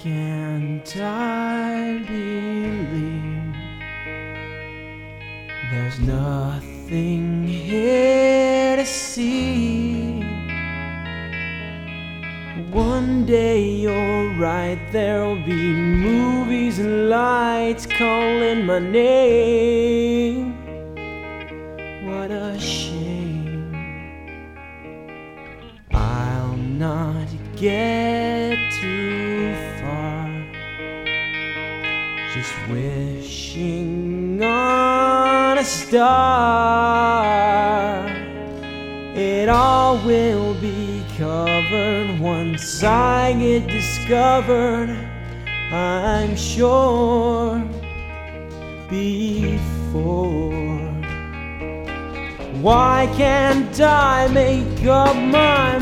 can't I believe there's nothing here to see? One day you're right, there'll be movies and lights calling my name. What a shame, I'll not get too far, just wishing on a star. It all will be covered once I get discovered, I'm sure. Before, why can't I make up my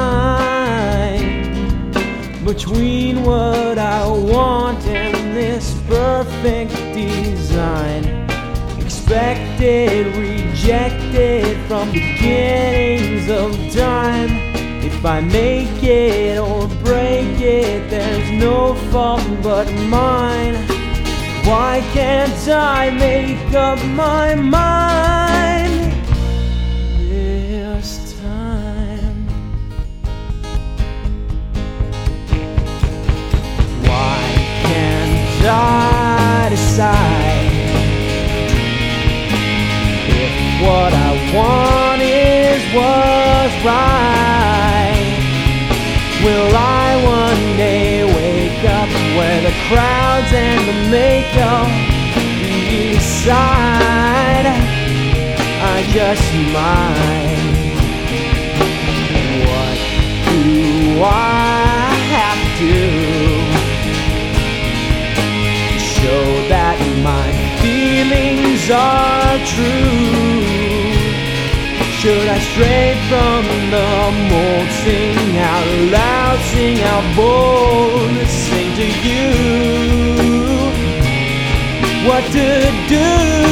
mind between what I want and this perfect design? Expected, rejected from beginnings of time. If I make it or break it, there's no fault but mine. Why can't I make up my mind this time? Why can't I decide if what I want is what's right? Will I one day wake up where the crowds and the makeup decide? I just might. What do I have to show that my feelings are true? Should I stray from the mold, sing out loud, sing out bold, sing to you what to do?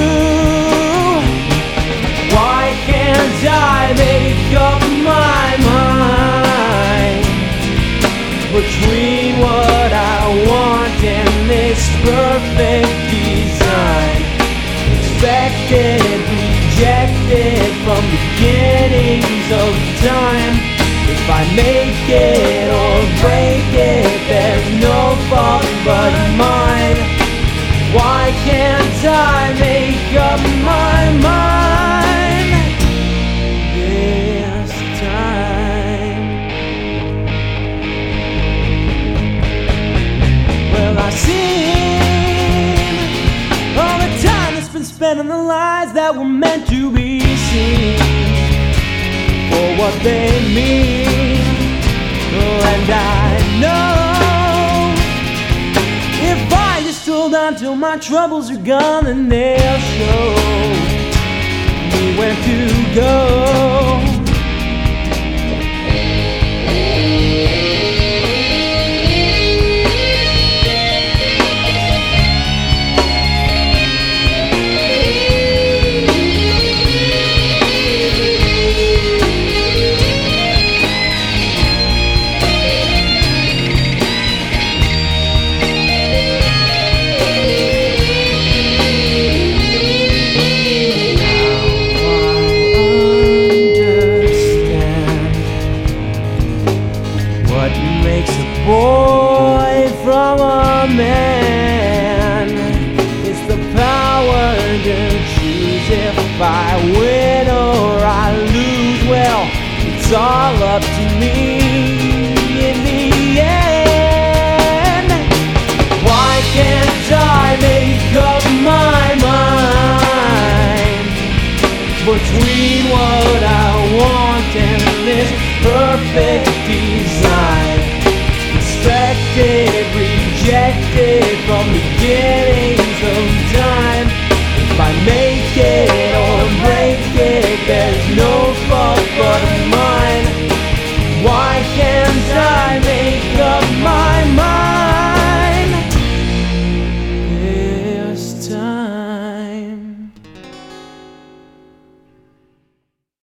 Why can't I make up my mind between what I want and this perfect design? Expected, rejected from beginnings of time. If I make it or break it, there's no fault but mine. Why can't I make up my mind this time? Well, I've seen all the time that's been spent on the lies that were meant to be seen for what they mean. Oh, and I know if I just hold on till my troubles are gone, then they'll show me where to go. What makes a boy from a man? It's the power to choose if I win or I lose. Well, it's all up to me.